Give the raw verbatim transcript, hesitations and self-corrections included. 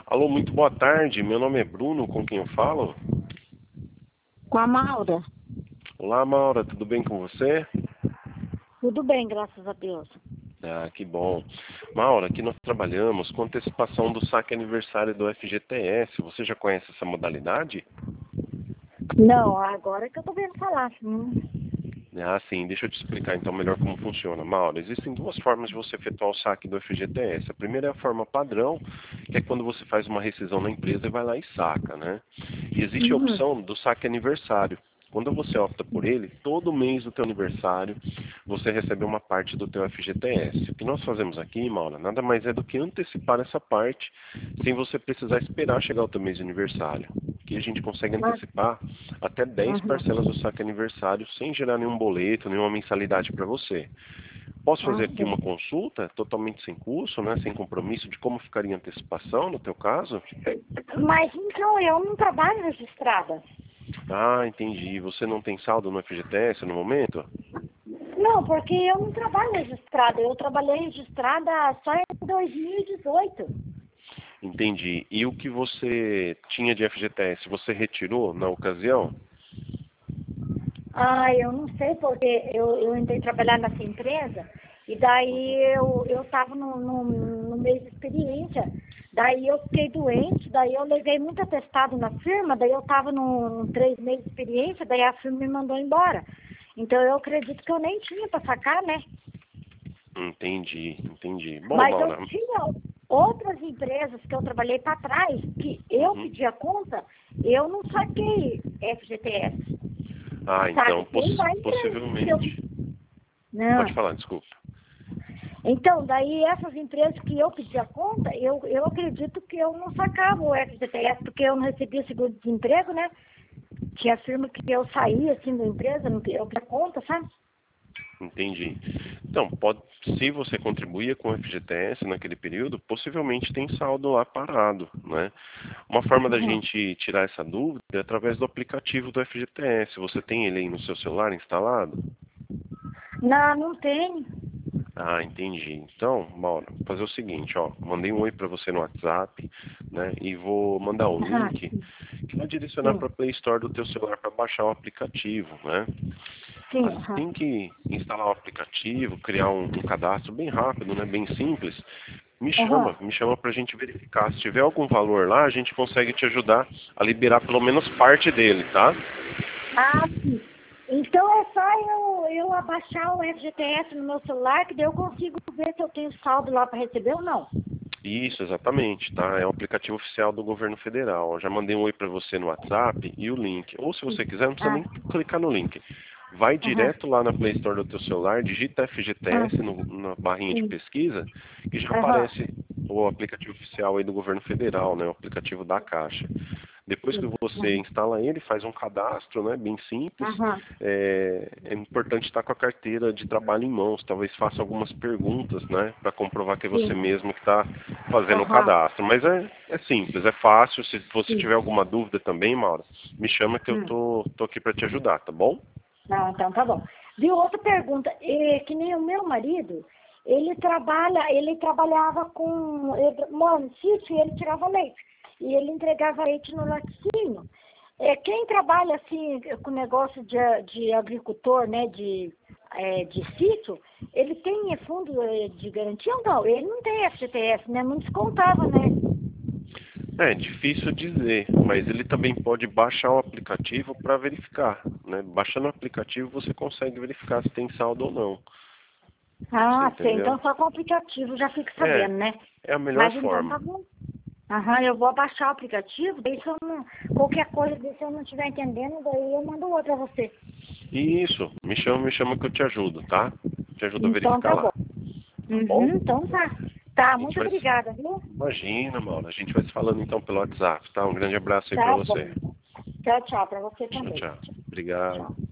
Alô, muito boa tarde. Meu nome é Bruno, com quem eu falo? Com a Maura. Olá, Maura, tudo bem com você? Tudo bem, graças a Deus. Ah, que bom. Maura, aqui nós trabalhamos com antecipação do saque aniversário do F G T S. Você já conhece essa modalidade? Não, agora que eu tô vendo falar. Hum. Ah, sim. Deixa eu te explicar então melhor como funciona. Maura, existem duas formas de você efetuar o saque do F G T S. A primeira é a forma padrão, que é quando você faz uma rescisão na empresa e vai lá e saca, né? E existe a Uhum. opção do saque aniversário. Quando você opta por ele, todo mês do teu aniversário, você recebe uma parte do teu F G T S. O que nós fazemos aqui, Maura, nada mais é do que antecipar essa parte, sem você precisar esperar chegar o teu mês de aniversário. Aqui a gente consegue Mas, antecipar até dez uhum. parcelas do saque aniversário, sem gerar nenhum boleto, nenhuma mensalidade para você. Posso fazer Ah, aqui sim. uma consulta, totalmente sem custo, né, sem compromisso, de como ficaria a antecipação no teu caso? Mas então eu não trabalho registrada. Ah, entendi. Você não tem saldo no F G T S no momento? Não, porque eu não trabalho registrada. Eu trabalhei registrada só em dois mil e dezoito. Entendi. E o que você tinha de F G T S, você retirou na ocasião? Ah, eu não sei, porque eu, eu entrei trabalhar nessa empresa e daí eu eu estava no, no, no meio de experiência. Daí eu fiquei doente, daí eu levei muito atestado na firma, daí eu estava no, no três meses de experiência, daí a firma me mandou embora. Então eu acredito que eu nem tinha para sacar, né? Entendi, entendi. Bom, Mas eu Maura. tinha outras empresas que eu trabalhei para trás, que eu Uhum. pedi a conta, eu não saquei F G T S. Ah, então, Sabe? Tem poss lá empresas que eu... possivelmente. Pode Não. falar, desculpa. Então, daí essas empresas que eu pedi a conta, eu, eu acredito que eu não sacava o F G T S, porque eu não recebia seguro-desemprego, né? Tinha firma que eu saía assim da empresa, não eu pedi a conta, sabe? Entendi. Então, pode, se você contribuía com o F G T S naquele período, possivelmente tem saldo lá parado, né? Uma forma da Uhum. gente tirar essa dúvida é através do aplicativo do F G T S. Você tem ele aí no seu celular instalado? Não, não tem. Ah, entendi. Então, Mauro, vou fazer o seguinte, ó, mandei um oi para você no WhatsApp, né? E vou mandar o Aham, link que vai direcionar sim. para a Play Store do teu celular para baixar o aplicativo, né? Sim, aham. Assim que instalar o aplicativo, criar um, um cadastro bem rápido, né? Bem simples, me chama, Aham. me chama para a gente verificar. Se tiver algum valor lá, a gente consegue te ajudar a liberar pelo menos parte dele, tá? Ah, sim. Então é só eu, eu abaixar o F G T S no meu celular, que daí eu consigo ver se eu tenho saldo lá para receber ou não. Isso, exatamente, tá? É o aplicativo oficial do governo federal. Eu já mandei um oi para você no WhatsApp e o link. Ou se você quiser, não precisa Ah, nem clicar no link. Vai aham. direto lá na Play Store do teu celular, digita F G T Ah, S no, na barrinha de sim. pesquisa, que já Aham. aparece o aplicativo oficial aí do governo federal, né? O aplicativo da Caixa. Depois que Sim. você Aham. instala ele, faz um cadastro, né, bem simples. Aham. É, é importante estar com a carteira de trabalho em mãos. Talvez faça algumas perguntas, né, para comprovar que é você Sim. mesmo que está fazendo o Aham. cadastro. Mas é, é simples, é fácil. Se você Sim. tiver alguma dúvida também, Mauro, me chama que eu Hum. tô, tô aqui para te ajudar, tá bom? Não, então tá bom. Viu, outra pergunta. É, que nem o meu marido, ele trabalha, ele trabalhava com, ele mora no sítio e ele tirava leite. E ele entregava leite no laticínio. É, quem trabalha assim com negócio de, de agricultor, né, de, é, de sítio, ele tem fundo eh, de garantia ou não? Ele não tem F G T S, né? Não descontava, né? É difícil dizer, mas ele também pode baixar o aplicativo para verificar, né? Baixando o aplicativo você consegue verificar se tem saldo ou não. Você Ah, sei. entendeu? Então só com o aplicativo já fica É, sabendo, né? é a melhor Mas então forma. tá bom. Aham, eu vou baixar o aplicativo, daí se eu não, qualquer coisa, se eu não estiver entendendo, daí eu mando outro a você. Isso, me chama, me chama que eu te ajudo, tá? Te ajudo a Então verificar tá bom. lá, tá bom? Uhum, então tá. Tá, A gente muito vai se... obrigada, viu? Imagina, Mauro, a gente vai se falando então pelo WhatsApp, tá? Um grande abraço aí pra Tá bom. você. Tchau, tchau, pra você Tchau, também. tchau. Obrigado. Tchau.